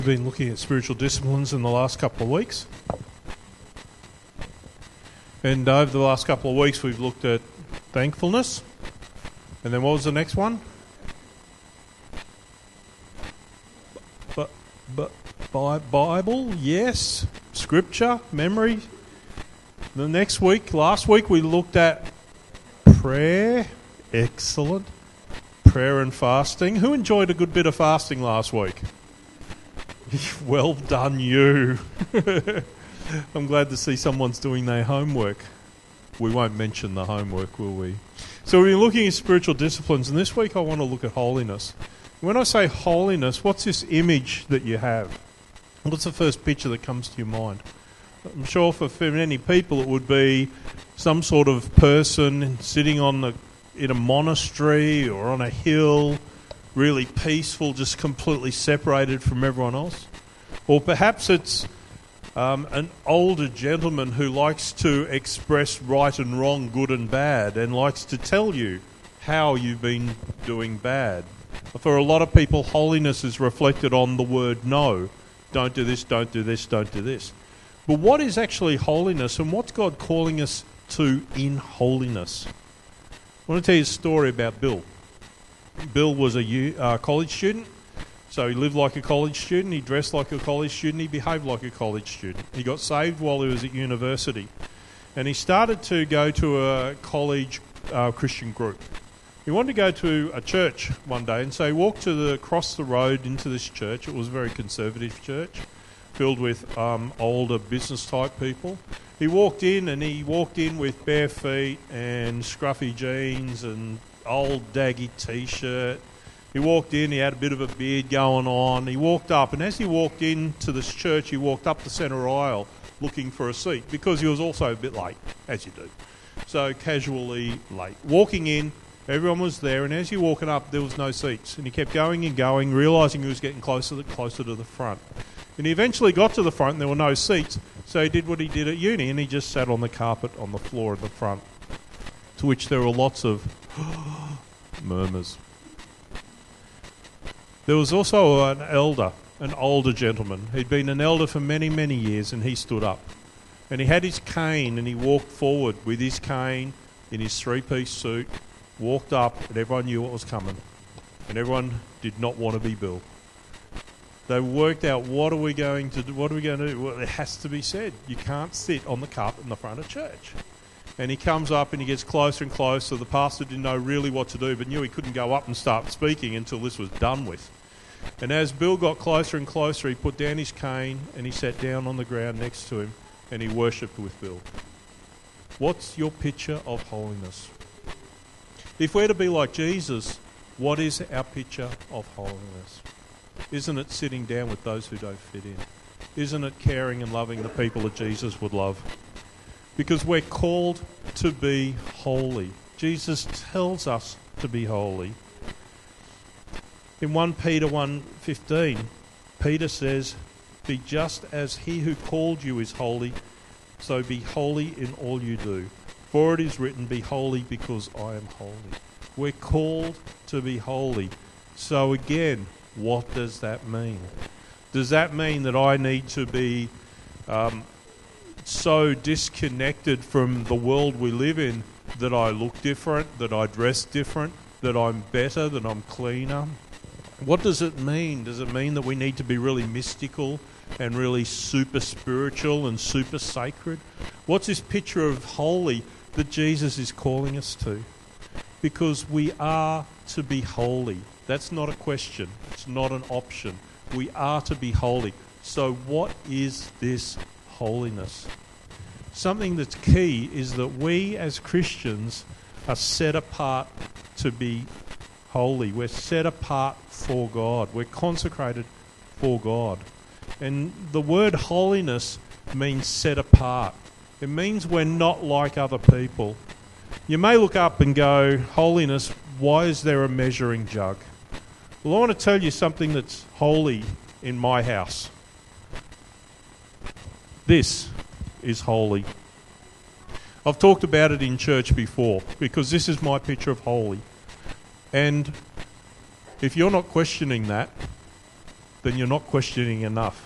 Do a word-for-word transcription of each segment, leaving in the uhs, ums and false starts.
We've been looking at spiritual disciplines in the last couple of weeks. And over the last couple of weeks we've looked at thankfulness. And then what was the next one? But, but, Bible, yes. Scripture, memory. The next week, last week we looked at prayer. Excellent. Prayer and fasting. Who enjoyed a good bit of fasting last week? Well done, you. I'm glad to see someone's doing their homework. We won't mention the homework, will we? So we're looking at spiritual disciplines, and this week I want to look at holiness. When I say holiness, what's this image that you have? What's the first picture that comes to your mind? I'm sure for, for many people it would be some sort of person sitting on the in a monastery or on a hill, really peaceful, just completely separated from everyone else. Or perhaps it's um, an older gentleman who likes to express right and wrong, good and bad, and likes to tell you how you've been doing bad. For a lot of people, holiness is reflected on the word no. Don't do this, don't do this, don't do this. But what is actually holiness, and what's God calling us to in holiness? I want to tell you a story about Bill. Bill was a U, uh, college student, so he lived like a college student, he dressed like a college student, he behaved like a college student. He got saved while he was at university, and he started to go to a college uh, Christian group. He wanted to go to a church one day, and so he walked to the across the road into this church. It was a very conservative church, filled with um, older business-type people. He walked in, and he walked in with bare feet and scruffy jeans and old daggy T-shirt. He walked in, he had a bit of a beard going on. He walked up, and as he walked into this church, he walked up the centre aisle looking for a seat because he was also a bit late, as you do. So casually late. Walking in, everyone was there, and as he walking up, there was no seats. And he kept going and going, realising he was getting closer and closer to the front. And he eventually got to the front, and there were no seats, so he did what he did at uni, and he just sat on the carpet on the floor at the front, to which there were lots of murmurs. There was also an elder, an older gentleman. He'd been an elder for many, many years, and he stood up. And he had his cane, and he walked forward with his cane in his three-piece suit, walked up, and everyone knew what was coming. And everyone did not want to be Bill. They worked out, what are we going to do? What are we going to do? Well, it has to be said. You can't sit on the carpet in the front of church. And he comes up and he gets closer and closer. The pastor didn't know really what to do, but knew he couldn't go up and start speaking until this was done with. And as Bill got closer and closer, he put down his cane and he sat down on the ground next to him and he worshipped with Bill. What's your picture of holiness? If we're to be like Jesus, what is our picture of holiness? Isn't it sitting down with those who don't fit in? Isn't it caring and loving the people that Jesus would love? Because we're called to be holy. Jesus tells us to be holy. In First Peter one fifteen, Peter says, "Be just as he who called you is holy, so be holy in all you do. For it is written, be holy because I am holy." We're called to be holy. So again, what does that mean? Does that mean that I need to be um, so disconnected from the world we live in that I look different, that I dress different, that I'm better, that I'm cleaner? What does it mean? Does it mean that we need to be really mystical and really super spiritual and super sacred? What's this picture of holy that Jesus is calling us to? Because we are to be holy. That's not a question. It's not an option. We are to be holy. So what is this holiness? Something that's key is that we as Christians are set apart to be holy. We're set apart for God. We're consecrated for God. And the word holiness means set apart. It means we're not like other people. You may look up and go, holiness, why is there a measuring jug? Well, I want to tell you something that's holy in my house. This is holy. I've talked about it in church before because this is my picture of holy. And if you're not questioning that, then you're not questioning enough.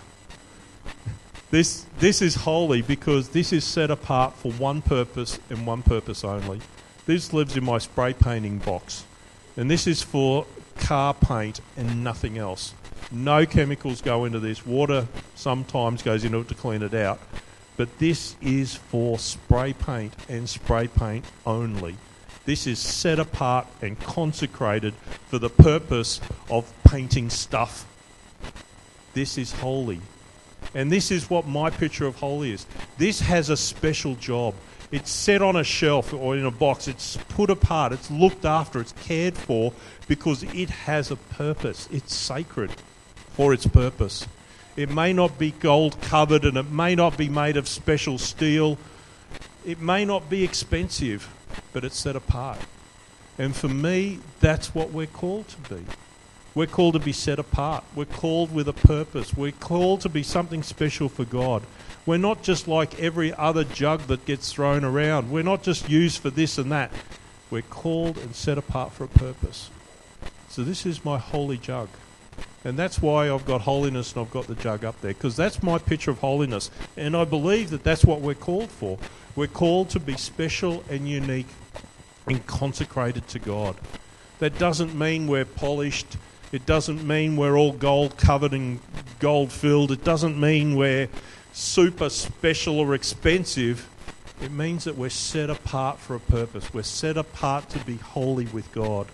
This this is holy because this is set apart for one purpose and one purpose only. This lives in my spray painting box. And this is for car paint and nothing else. No chemicals go into this. Water sometimes goes into it to clean it out. But this is for spray paint and spray paint only. This is set apart and consecrated for the purpose of painting stuff. This is holy. And this is what my picture of holy is. This has a special job. It's set on a shelf or in a box. It's put apart. It's looked after. It's cared for because it has a purpose. It's sacred for its purpose. It may not be gold covered and it may not be made of special steel. It may not be expensive, but it's set apart. And for me, that's what we're called to be. We're called to be set apart. We're called with a purpose. We're called to be something special for God. We're not just like every other jug that gets thrown around. We're not just used for this and that. We're called and set apart for a purpose. So this is my holy jug. And that's why I've got holiness and I've got the jug up there, because that's my picture of holiness. And I believe that that's what we're called for. We're called to be special and unique and consecrated to God. That doesn't mean we're polished. It doesn't mean we're all gold covered and gold filled. It doesn't mean we're super special or expensive. It means that we're set apart for a purpose. We're set apart to be holy with God.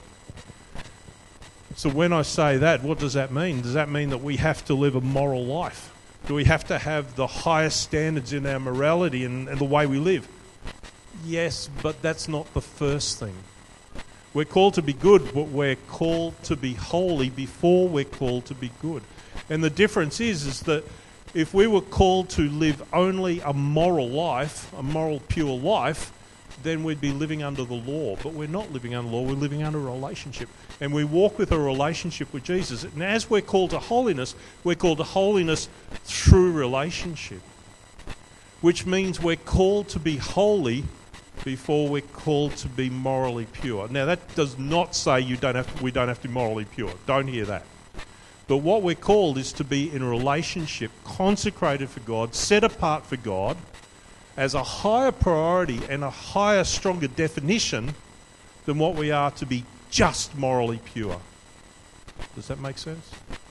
So when I say that, what does that mean? Does that mean that we have to live a moral life? Do we have to have the highest standards in our morality and, and the way we live? Yes, but that's not the first thing. We're called to be good, but we're called to be holy before we're called to be good. And the difference is, is that if we were called to live only a moral life, a moral, pure life, then we'd be living under the law. But we're not living under law, we're living under a relationship. And we walk with a relationship with Jesus. And as we're called to holiness, we're called to holiness through relationship. Which means we're called to be holy before we're called to be morally pure. Now that does not say you don't have to, we don't have to be morally pure. Don't hear that. But what we're called is to be in a relationship, consecrated for God, set apart for God, as a higher priority and a higher, stronger definition than what we are to be just morally pure. Does that make sense?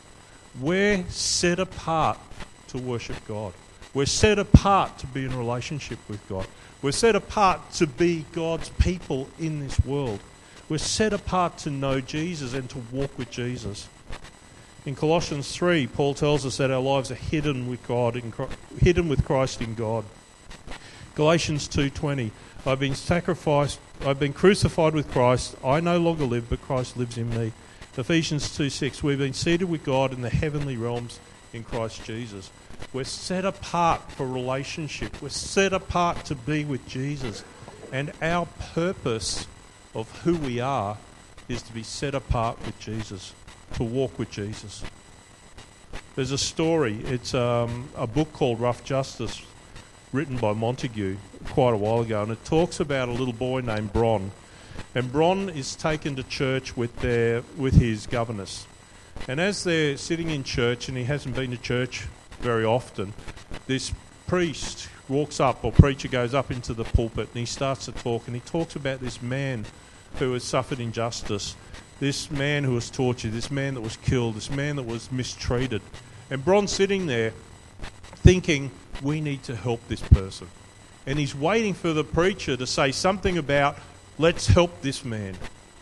We're set apart to worship God. We're set apart to be in a relationship with God. We're set apart to be God's people in this world. We're set apart to know Jesus and to walk with Jesus. In Colossians three, Paul tells us that our lives are hidden with God, in, hidden with Christ in God. Galatians two twenty, I've been sacrificed, I've been crucified with Christ. I no longer live, but Christ lives in me. Ephesians two six, we've been seated with God in the heavenly realms in Christ Jesus. We're set apart for relationship. We're set apart to be with Jesus. And our purpose of who we are is to be set apart with Jesus, to walk with Jesus. There's a story. It's um, a book called Rough Justice, written by Montague quite a while ago, and it talks about a little boy named Bron. And Bron is taken to church with their with his governess. And as they're sitting in church, and he hasn't been to church very often, this priest walks up, or preacher goes up into the pulpit, and he starts to talk, and he talks about this man who has suffered injustice, this man who was tortured, this man that was killed, this man that was mistreated. And Bron's sitting there thinking, we need to help this person. And he's waiting for the preacher to say something about, let's help this man.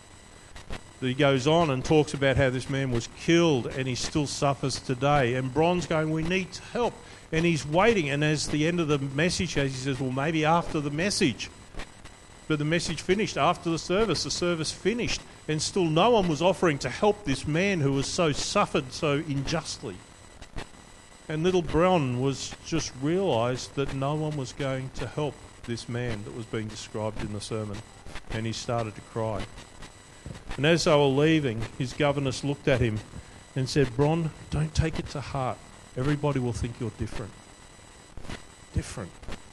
He goes on and talks about how this man was killed and he still suffers today. And Bron's going, we need help. And he's waiting. And as the end of the message goes, he says, well, maybe after the message. But the message finished after the service. The service finished. And still no one was offering to help this man who was so suffered so unjustly. And little Bron was just realised that no one was going to help this man that was being described in the sermon. And he started to cry. And as they were leaving, his governess looked at him and said, Bron, don't take it to heart. Everybody will think you're different. Different.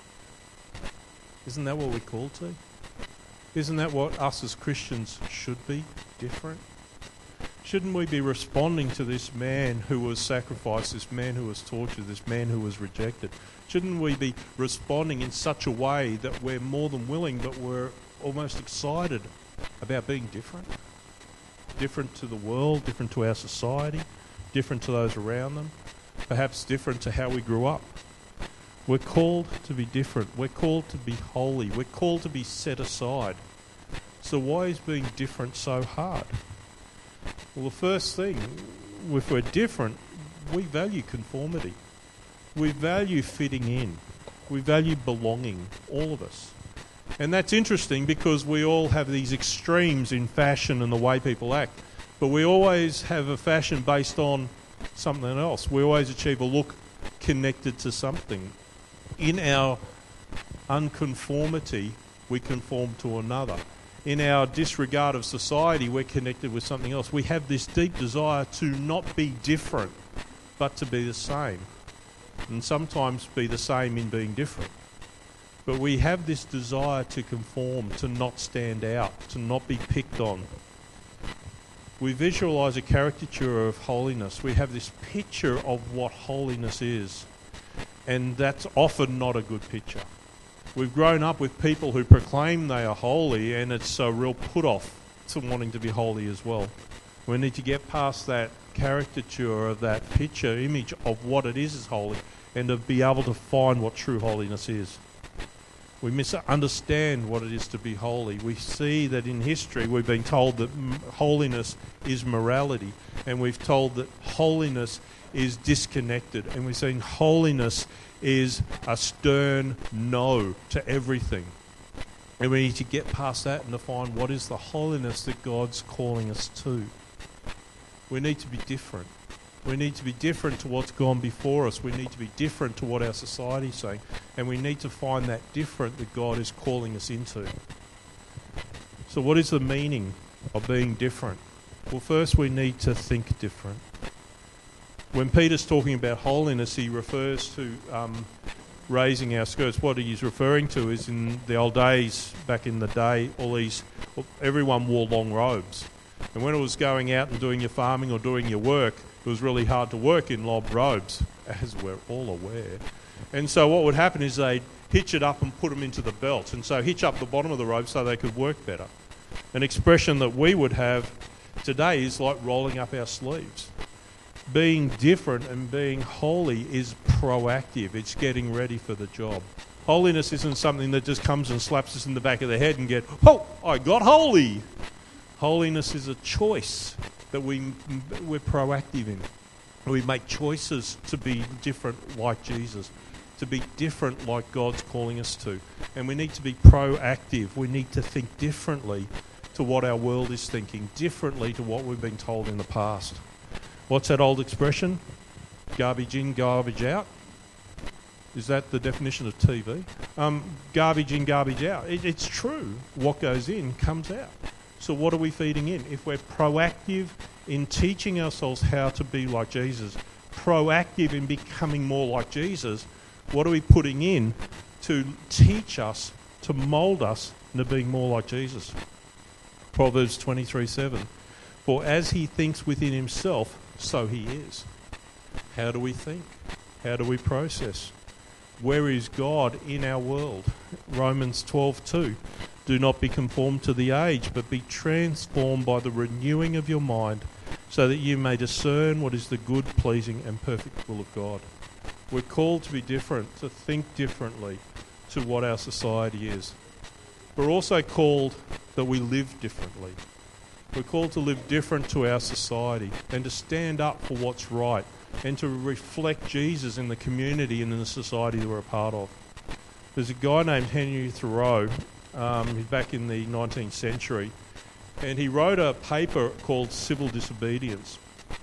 Isn't that what we're called to? Isn't that what us as Christians should be? Different. Shouldn't we be responding to this man who was sacrificed, this man who was tortured, this man who was rejected? Shouldn't we be responding in such a way that we're more than willing, but we're almost excited about being different? Different to the world, different to our society, different to those around them, perhaps different to how we grew up. We're called to be different. We're called to be holy. We're called to be set aside. So why is being different so hard? Well, the first thing, if we're different, we value conformity. We value fitting in. We value belonging, all of us. And that's interesting because we all have these extremes in fashion and the way people act. But we always have a fashion based on something else. We always achieve a look connected to something. In our unconformity, we conform to another. In our disregard of society, we're connected with something else. We have this deep desire to not be different, but to be the same. And sometimes be the same in being different. But we have this desire to conform, to not stand out, to not be picked on. We visualise a caricature of holiness. We have this picture of what holiness is. And that's often not a good picture. We've grown up with people who proclaim they are holy, and it's a real put-off to wanting to be holy as well. We need to get past that caricature of that picture, image of what it is as holy, and to be able to find what true holiness is. We misunderstand what it is to be holy. We see that in history we've been told that m- holiness is morality, and we've told that holiness is disconnected, and we've seen holiness is a stern no to everything. And we need to get past that and to find what is the holiness that God's calling us to. We need to be different. We need to be different to what's gone before us. We need to be different to what our society is saying. And we need to find that different that God is calling us into. So what is the meaning of being different? Well, first we need to think different. When Peter's talking about holiness, he refers to um, raising our skirts. What he's referring to is in the old days, back in the day, all these, everyone wore long robes. And when it was going out and doing your farming or doing your work, it was really hard to work in long robes, as we're all aware. And so what would happen is they'd hitch it up and put them into the belt. And so hitch up the bottom of the robe so they could work better. An expression that we would have today is like rolling up our sleeves. Being different and being holy is proactive. It's getting ready for the job. Holiness isn't something that just comes and slaps us in the back of the head and get, oh, I got holy. Holiness is a choice that we, we're proactive in. We make choices to be different like Jesus, to be different like God's calling us to. And we need to be proactive. We need to think differently to what our world is thinking, differently to what we've been told in the past. What's that old expression? Garbage in, garbage out? Is that the definition of T V? Um, garbage in, garbage out. It, it's true. What goes in comes out. So what are we feeding in? If we're proactive in teaching ourselves how to be like Jesus, proactive in becoming more like Jesus, what are we putting in to teach us, to mould us into being more like Jesus? Proverbs twenty-three seven. For as he thinks within himself, so he is. How do we think? How do we process? Where is God in our world? Romans twelve two. Do not be conformed to the age, but be transformed by the renewing of your mind, so that you may discern what is the good, pleasing, and perfect will of God. We're called to be different, to think differently to what our society is. We're also called that we live differently. We're called to live different to our society and to stand up for what's right and to reflect Jesus in the community and in the society that we're a part of. There's a guy named Henry Thoreau, um, he's back in the nineteenth century, and he wrote a paper called Civil Disobedience.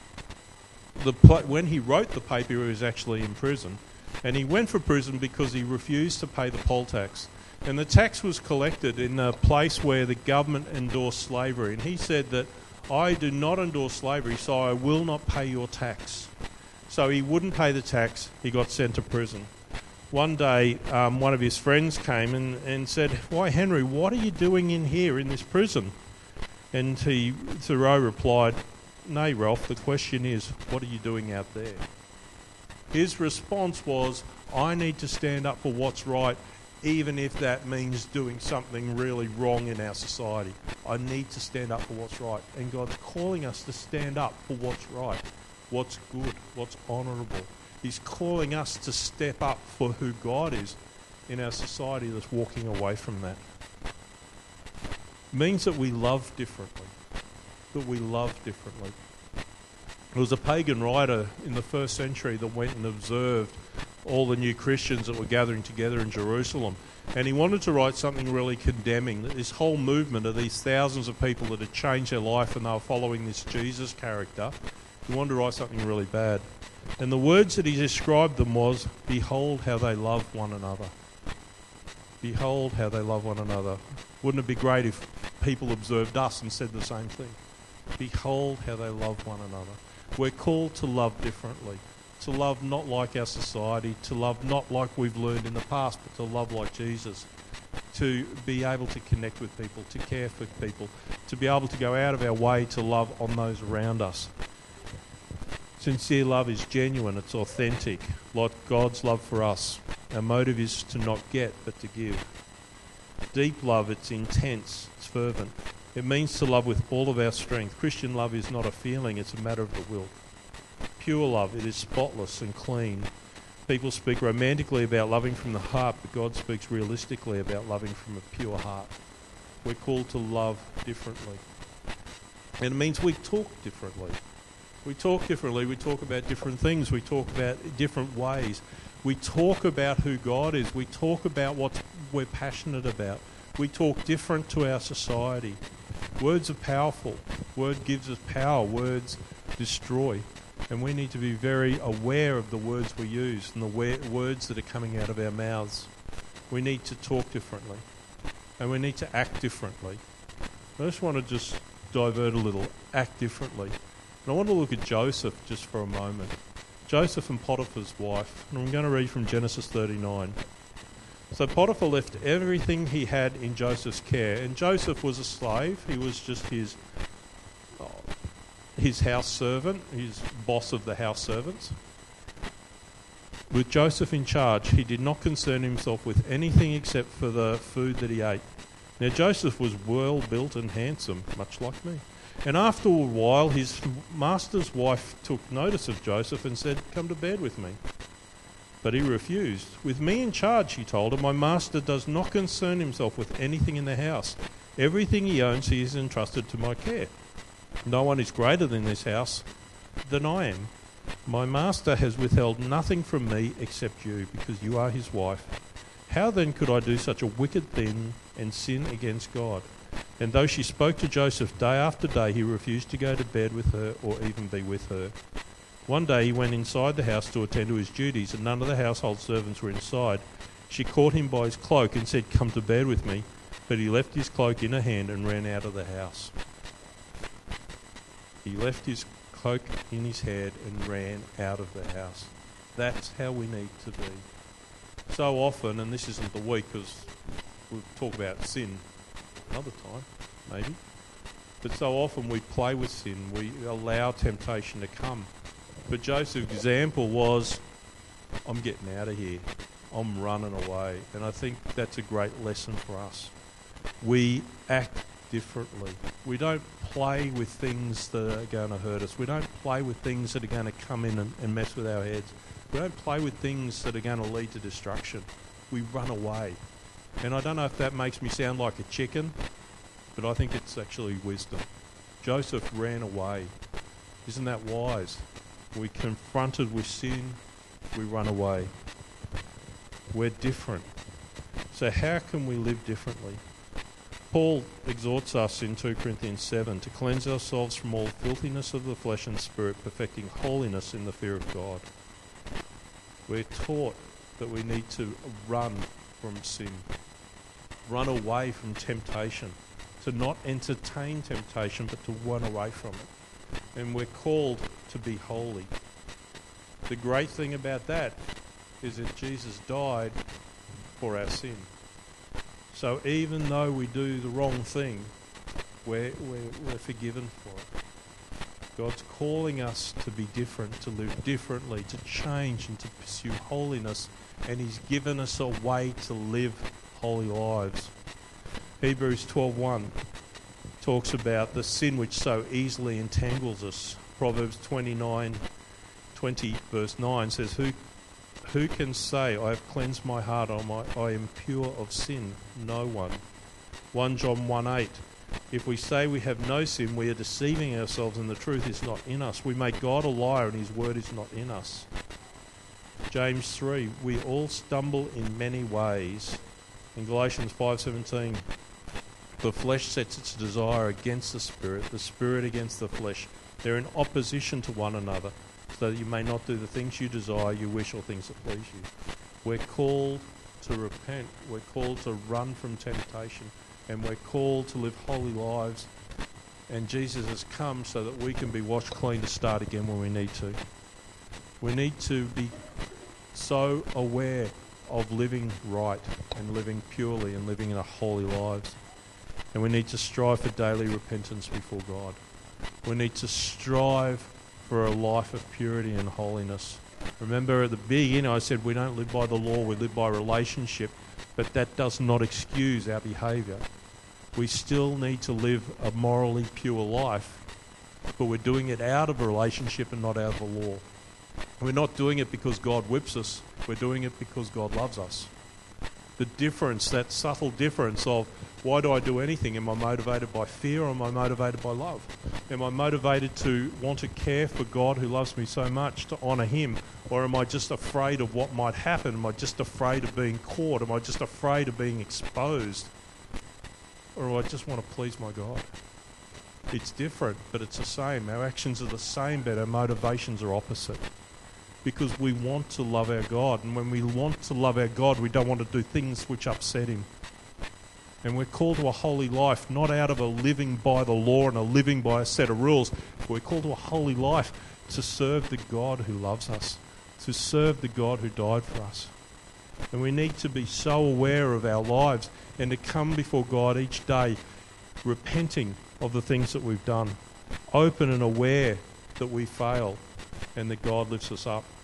The pl- when he wrote the paper, he was actually in prison, and he went for prison because he refused to pay the poll tax. And the tax was collected in a place where the government endorsed slavery. And he said that, I do not endorse slavery, so I will not pay your tax. So he wouldn't pay the tax. He got sent to prison. One day, um, one of his friends came and, and said, why, Henry, what are you doing in here in this prison? And he, Thoreau replied, "Nay, Ralph, the question is, what are you doing out there?" His response was, "I need to stand up for what's right, even if that means doing something really wrong in our society. I need to stand up for what's right." And God's calling us to stand up for what's right, what's good, what's honourable. He's calling us to step up for who God is in our society that's walking away from that. It means that we love differently, that we love differently. There was a pagan writer in the first century that went and observed all the new Christians that were gathering together in Jerusalem. And he wanted to write something really condemning, that this whole movement of these thousands of people that had changed their life and they were following this Jesus character. He wanted to write something really bad. And the words that he described them was, "Behold how they love one another." Behold how they love one another. Wouldn't it be great if people observed us and said the same thing? Behold how they love one another. We're called to love differently, to love not like our society, to love not like we've learned in the past, but to love like Jesus, to be able to connect with people, to care for people, to be able to go out of our way to love on those around us. Sincere love is genuine, it's authentic, like God's love for us. Our motive is to not get, but to give. Deep love, it's intense, it's fervent. It means to love with all of our strength. Christian love is not a feeling, it's a matter of the will. Pure love, it is spotless and clean. People speak romantically about loving from the heart, but God speaks realistically about loving from a pure heart. We're called to love differently. And it means we talk differently. We talk differently, we talk about different things, we talk about different ways. We talk about who God is, we talk about what we're passionate about. We talk different to our society. Words are powerful. Word gives us power. Words destroy. And we need to be very aware of the words we use and the we- words that are coming out of our mouths. We need to talk differently. And we need to act differently. I just want to just divert a little. Act differently. And I want to look at Joseph just for a moment. Joseph and Potiphar's wife. And I'm going to read from Genesis thirty-nine. So Potiphar left everything he had in Joseph's care. And Joseph was a slave. He was just his oh, his house servant, his boss of the house servants. With Joseph in charge, he did not concern himself with anything except for the food that he ate. Now Joseph was well built and handsome, much like me. And after a while, his master's wife took notice of Joseph and said, "Come to bed with me." But he refused. "With me in charge," she told him, "my master does not concern himself with anything in the house. Everything he owns he is entrusted to my care. No one is greater than this house than I am. My master has withheld nothing from me except you, because you are his wife. How then could I do such a wicked thing and sin against God?" And though she spoke to Joseph day after day, he refused to go to bed with her or even be with her. One day he went inside the house to attend to his duties, and none of the household servants were inside. She caught him by his cloak and said, "Come to bed with me." But he left his cloak in her hand and ran out of the house. He left his cloak in his hand and ran out of the house. That's how we need to be. So often, and this isn't the week because we'll talk about sin another time, maybe. But so often we play with sin. We allow temptation to come. But Joseph's example was, I'm getting out of here. I'm running away. And I think that's a great lesson for us. We act differently. We don't play with things that are going to hurt us. We don't play with things that are going to come in and, and mess with our heads. We don't play with things that are going to lead to destruction. We run away. And I don't know if that makes me sound like a chicken, but I think it's actually wisdom. Joseph ran away. Isn't that wise? We're confronted with sin, we run away. We're different. So how can we live differently? Paul exhorts us in two Corinthians seven to cleanse ourselves from all filthiness of the flesh and spirit, perfecting holiness in the fear of God. We're taught that we need to run from sin, run away from temptation, to not entertain temptation, but to run away from it. And we're called to be holy. The great thing about that is that Jesus died for our sin. So even though we do the wrong thing, we're, we're, we're forgiven for it. God's calling us to be different, to live differently, to change and to pursue holiness. And he's given us a way to live holy lives. Hebrews twelve one talks about the sin which so easily entangles us. Proverbs twenty-nine twenty verse nine says, Who who can say, I have cleansed my heart, I am pure of sin? No one. First John one eight, if we say we have no sin, we are deceiving ourselves and the truth is not in us. We make God a liar and his word is not in us. James three, we all stumble in many ways. In Galatians five seventeen, the flesh sets its desire against the spirit, the spirit against the flesh. They're in opposition to one another, so that you may not do the things you desire, you wish, or things that please you. We're called to repent. We're called to run from temptation. And we're called to live holy lives. And Jesus has come so that we can be washed clean to start again when we need to. We need to be so aware of living right and living purely and living in a holy lives. And we need to strive for daily repentance before God. We need to strive for a life of purity and holiness. Remember at the beginning I said we don't live by the law, we live by relationship, but that does not excuse our behaviour. We still need to live a morally pure life, but we're doing it out of a relationship and not out of the law. We're not doing it because God whips us, we're doing it because God loves us. The difference, that subtle difference of why do I do anything? Am I motivated by fear or am I motivated by love? Am I motivated to want to care for God who loves me so much, to honour him? Or am I just afraid of what might happen? Am I just afraid of being caught? Am I just afraid of being exposed? Or do I just want to please my God? It's different, but it's the same. Our actions are the same, but our motivations are opposite. Because we want to love our God. And when we want to love our God, we don't want to do things which upset him. And we're called to a holy life, not out of a living by the law and a living by a set of rules. We're called to a holy life to serve the God who loves us, to serve the God who died for us. And we need to be so aware of our lives and to come before God each day repenting of the things that we've done, open and aware that we fail and that God lifts us up.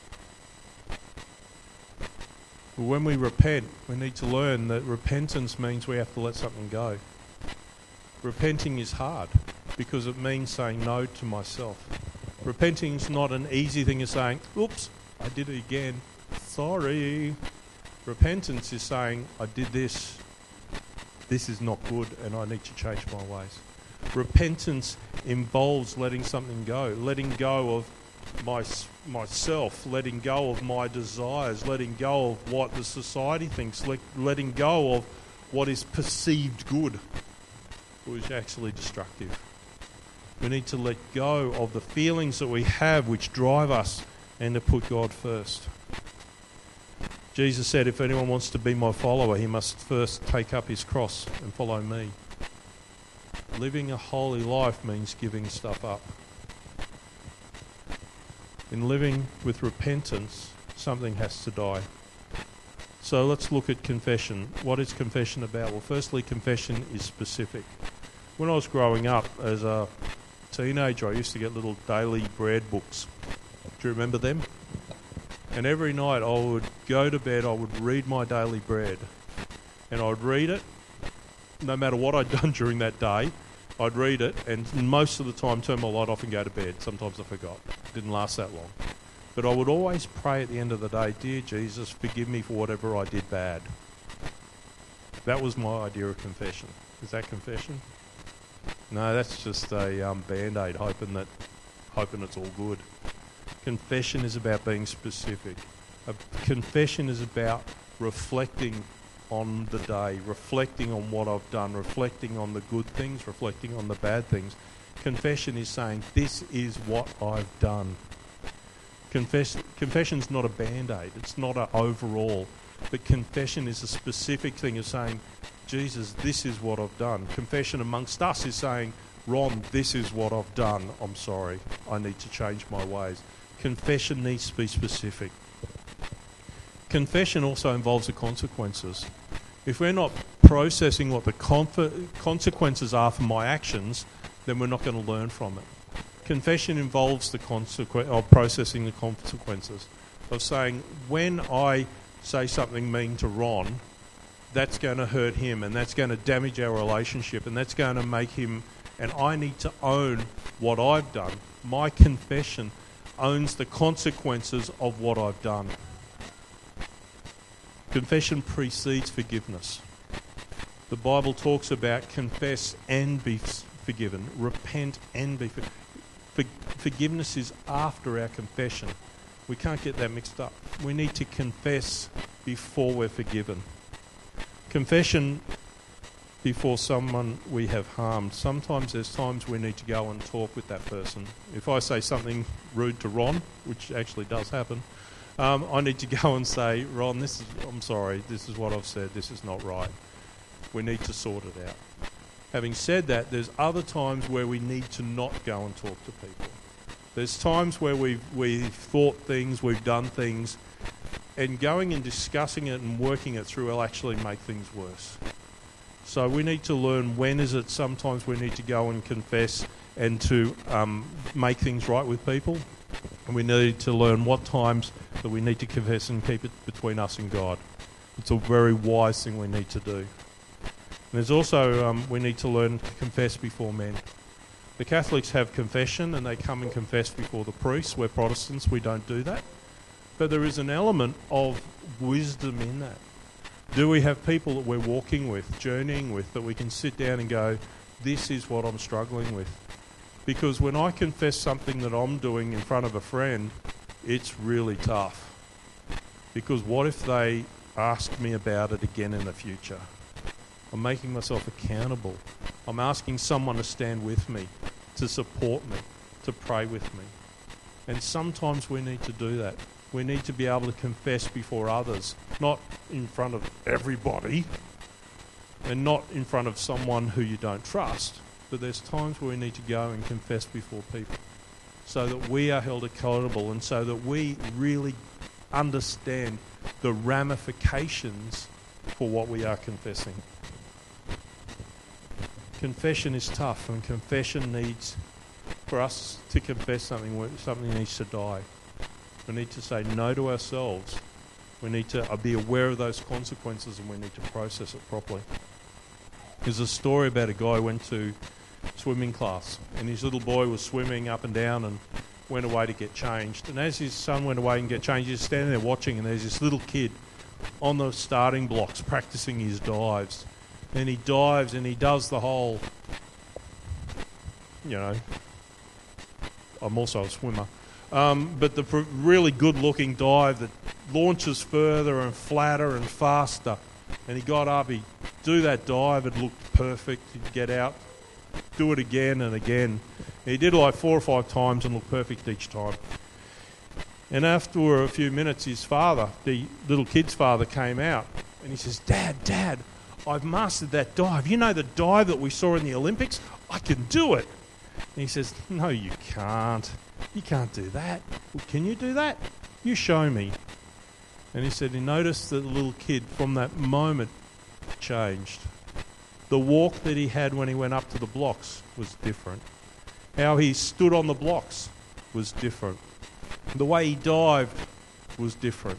But when we repent, we need to learn that repentance means we have to let something go. Repenting is hard because it means saying no to myself. Repenting is not an easy thing of saying, oops, I did it again, sorry. Repentance is saying, I did this, this is not good and I need to change my ways. Repentance involves letting something go, letting go of my myself, letting go of my desires, letting go of what the society thinks, let, letting go of what is perceived good, which is actually destructive. We need to let go of the feelings that we have which drive us and to put God first. Jesus said, if anyone wants to be my follower, he must first take up his cross and follow me. Living a holy life means giving stuff up. In living with repentance, something has to die. So let's look at confession. What is confession about? Well, firstly, confession is specific. When I was growing up as a teenager, I used to get little daily bread books. Do you remember them? And every night I would go to bed, I would read my daily bread. And I'd read it, no matter what I'd done during that day, I'd read it, and most of the time turn my light off and go to bed. Sometimes I forgot. It didn't last that long. But I would always pray at the end of the day, Dear Jesus, forgive me for whatever I did bad. That was my idea of confession. Is that confession? No, that's just a um, band-aid, hoping that, hoping it's all good. Confession is about being specific. A confession is about reflecting on the day, reflecting on what I've done, reflecting on the good things, reflecting on the bad things. Confession is saying, this is what I've done. Confess, confession's not a band-aid, it's not an overall, but confession is a specific thing of saying, Jesus, this is what I've done. Confession amongst us is saying, Ron, this is what I've done, I'm sorry, I need to change my ways. Confession needs to be specific. Confession also involves the consequences. If we're not processing what the conf- consequences are for my actions, then we're not going to learn from it. Confession involves the consequence of processing the consequences of saying, when I say something mean to Ron, that's going to hurt him and that's going to damage our relationship and that's going to make him, and I need to own what I've done. My confession owns the consequences of what I've done. Confession precedes forgiveness. The Bible talks about confess and be forgiven, repent and be forgiven. For, forgiveness is after our confession. We can't get that mixed up. We need to confess before we're forgiven. Confession before someone we have harmed. Sometimes there's times we need to go and talk with that person. If I say something rude to Ron, which actually does happen, um, I need to go and say, Ron, this is, I'm sorry, this is what I've said, this is not right. We need to sort it out. Having said that, there's other times where we need to not go and talk to people. There's times where we've, we've thought things, we've done things, and going and discussing it and working it through will actually make things worse. So we need to learn when is it sometimes we need to go and confess and to um, make things right with people. And we need to learn what times that we need to confess and keep it between us and God. It's a very wise thing we need to do. And there's also, um, we need to learn to confess before men. The Catholics have confession and they come and confess before the priests. We're Protestants, we don't do that. But there is an element of wisdom in that. Do we have people that we're walking with, journeying with, that we can sit down and go, this is what I'm struggling with? Because when I confess something that I'm doing in front of a friend, it's really tough. Because what if they ask me about it again in the future? I'm making myself accountable. I'm asking someone to stand with me, to support me, to pray with me. And sometimes we need to do that. We need to be able to confess before others, not in front of everybody and not in front of someone who you don't trust, but there's times where we need to go and confess before people so that we are held accountable and so that we really understand the ramifications for what we are confessing. Confession is tough, and confession needs, for us to confess something, something needs to die. We need to say no to ourselves. We need to be aware of those consequences and we need to process it properly. There's a story about a guy who went to swimming class and his little boy was swimming up and down and went away to get changed. And as his son went away and get changed, he's standing there watching, and there's this little kid on the starting blocks practicing his dives. And he dives and he does the whole, you know, I'm also a swimmer. Um, but the pr- really good-looking dive that launches further and flatter and faster. And he got up, he'd do that dive, it looked perfect, he'd get out, do it again and again. And he did it like four or five times and looked perfect each time. And after a few minutes, his father, the little kid's father, came out and he says, Dad, Dad, I've mastered that dive. You know the dive that we saw in the Olympics? I can do it. And he says, no, you can't. You can't do that. Well, can you do that? You show me. And he said he noticed that the little kid from that moment changed. The walk that he had when he went up to the blocks was different. How he stood on the blocks was different. The way he dived was different.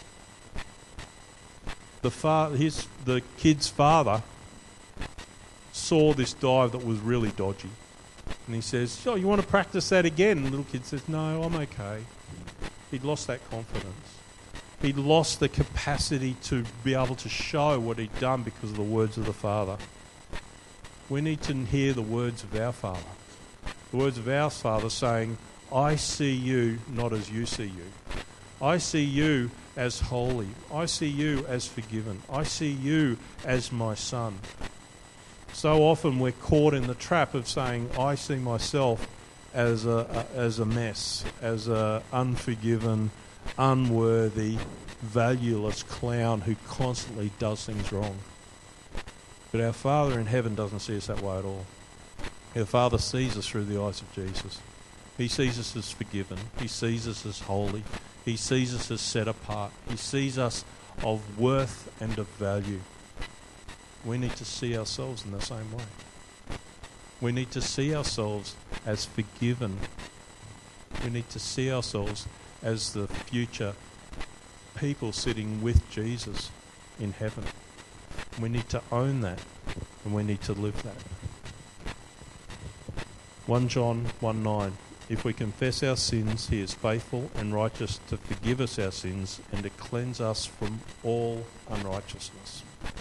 The fa- his the kid's father saw this dive that was really dodgy. And he says, oh, you want to practice that again? And the little kid says, no, I'm okay. He'd lost that confidence. He'd lost the capacity to be able to show what he'd done because of the words of the Father. We need to hear the words of our Father. The words of our Father saying, I see you not as you see you. I see you as holy. I see you as forgiven. I see you as my son. So often we're caught in the trap of saying, I see myself as a, a as a mess, as a unforgiven, unworthy, valueless clown who constantly does things wrong. But our Father in heaven doesn't see us that way at all. Our Father sees us through the eyes of Jesus. He sees us as forgiven. He sees us as holy. He sees us as set apart. He sees us of worth and of value. We need to see ourselves in the same way. We need to see ourselves as forgiven. We need to see ourselves as the future people sitting with Jesus in heaven. We need to own that, and we need to live that. First John one nine. If we confess our sins, he is faithful and righteous to forgive us our sins and to cleanse us from all unrighteousness.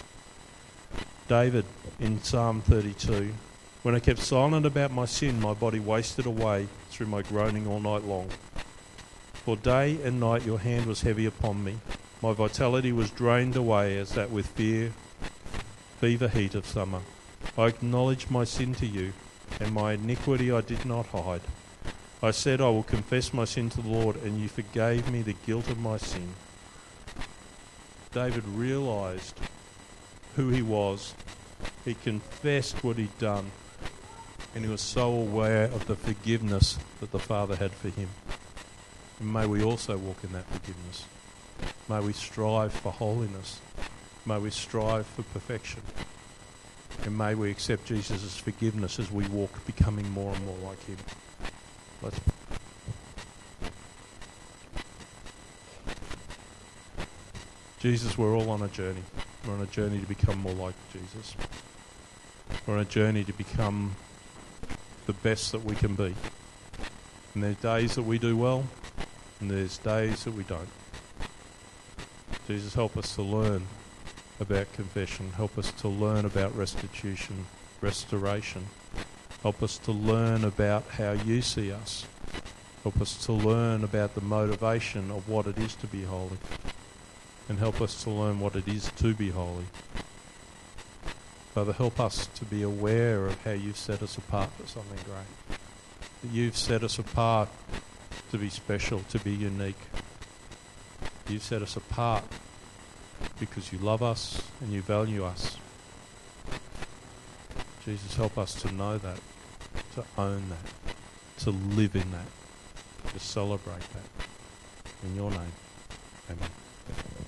David in Psalm thirty-two. When I kept silent about my sin, my body wasted away through my groaning all night long. For day and night your hand was heavy upon me. My vitality was drained away as that with fear, fever heat of summer. I acknowledged my sin to you, and my iniquity I did not hide. I said, I will confess my sin to the Lord, and you forgave me the guilt of my sin. David realised who he was. He confessed what he'd done, and he was so aware of the forgiveness that the Father had for him. And may we also walk in that forgiveness. May we strive for holiness. May we strive for perfection. And may we accept Jesus' forgiveness as we walk, becoming more and more like him. Let's pray. Jesus, we're all on a journey. We're on a journey to become more like Jesus. We're on a journey to become the best that we can be. And there's days that we do well, and there's days that we don't. Jesus, help us to learn about confession. Help us to learn about restitution, restoration. Help us to learn about how you see us. Help us to learn about the motivation of what it is to be holy. And help us to learn what it is to be holy. Father, help us to be aware of how you've set us apart for something great. That you've set us apart to be special, to be unique. You've set us apart because you love us and you value us. Jesus, help us to know that, to own that, to live in that, to celebrate that. In your name, amen.